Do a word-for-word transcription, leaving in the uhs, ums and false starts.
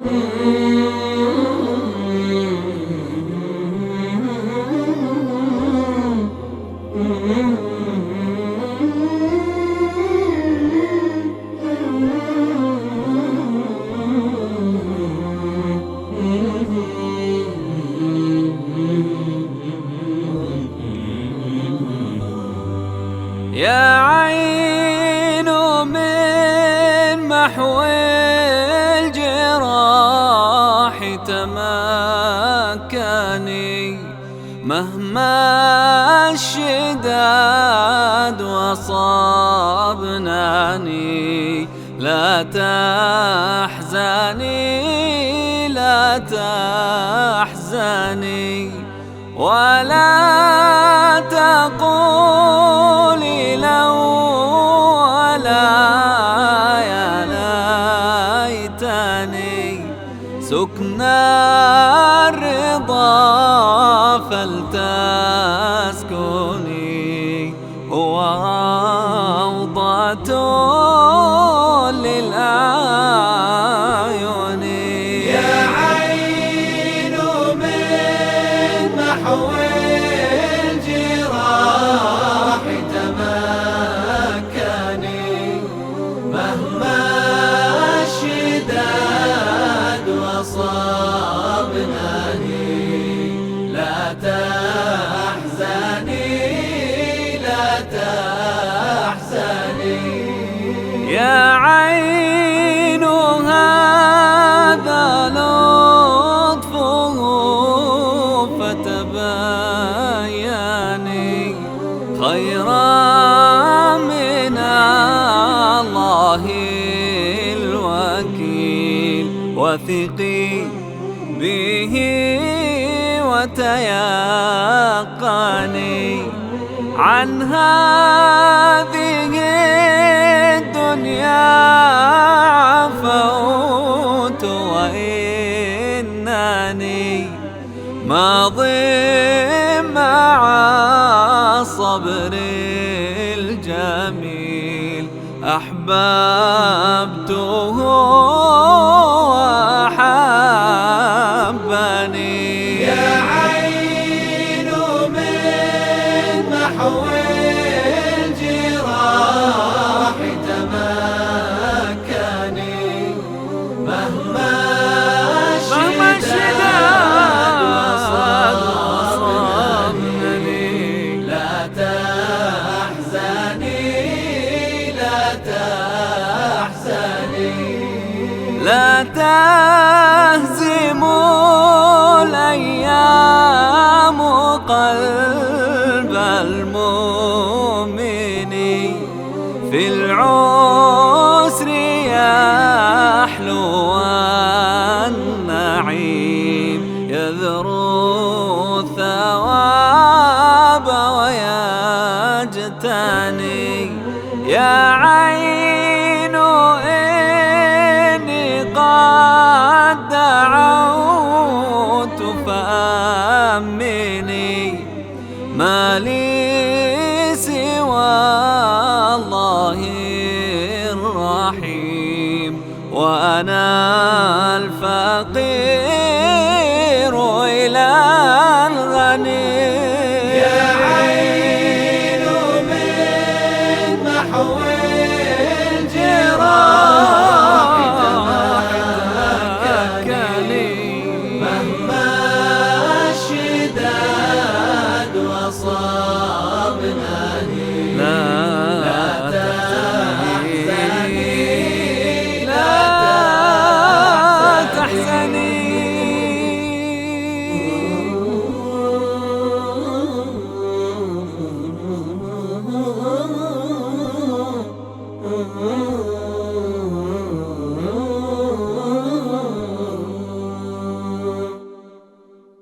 يا عين من محو الجراح تمكني، مهما الشداد وصابناني. لا تحزني لا تحزني ولا تقولي لو ولا يا ليتني. سكن الرضا فلتسكني، هو روضة للأعين. يا عين من محو الجراح تمكني، مهما الشداد وصابناني. لا تحزني لا تحزني. يا عين هذا لطفه فتبيني، خيرا من الله الوكيل. وثقي به وتيقني، عن هذه الدنيا عفوت وإنني ماض مع الصبر الجميل. أحببته وأحبني. يا عين من محو الجراح تمكني، مهما الشداد وصابني. لا تحزني لا تحزني. لا تهزم الأيام قلب المؤمن، في العسر يحلو النعيم. يذرو الثواب ويجتني. يا عين إني قد دعوت فأمني، ما لي سوى الله الرحيم. وأنا